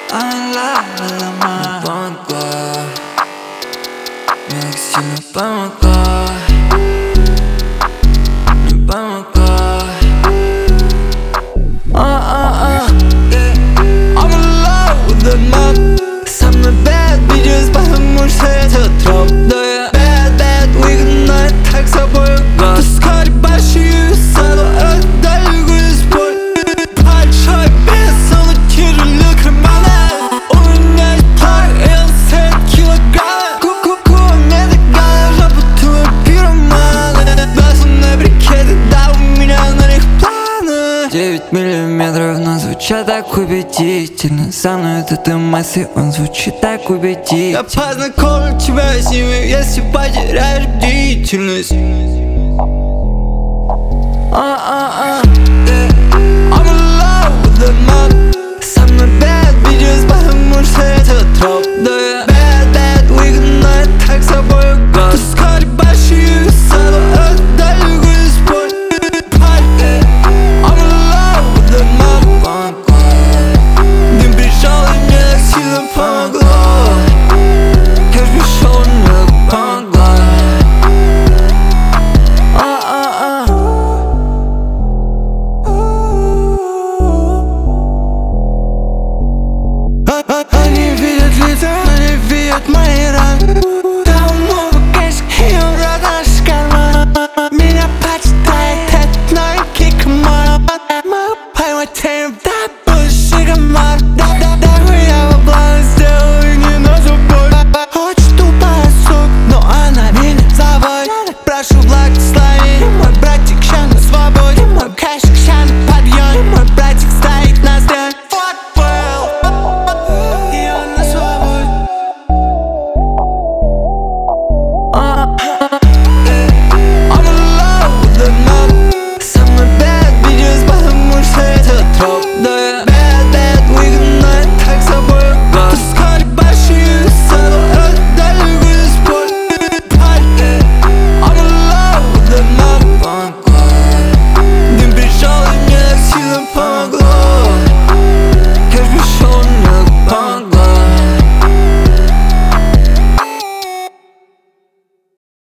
I'm in love with the man. Не помогла, не помогла. I'm in love with the man. Самый bad bitches, потому что это троп. Да я bad, выгодно так собой гад. Таскали большие веса, но это далеко не спой. Большой вес, он тяжелее кармана. У меня есть плаг, и он стоит килограмм. Ку-ку-ку, мне такая жопа, твой пироман. Бешеные брикеты, да, у меня на них планы. 9 миллиметров, но звучат так убедительно. Со мной этот эмоций, он звучит так убедительно. Я познакомлю тебя с ними, если потеряешь бдительность. I'm in love with the man.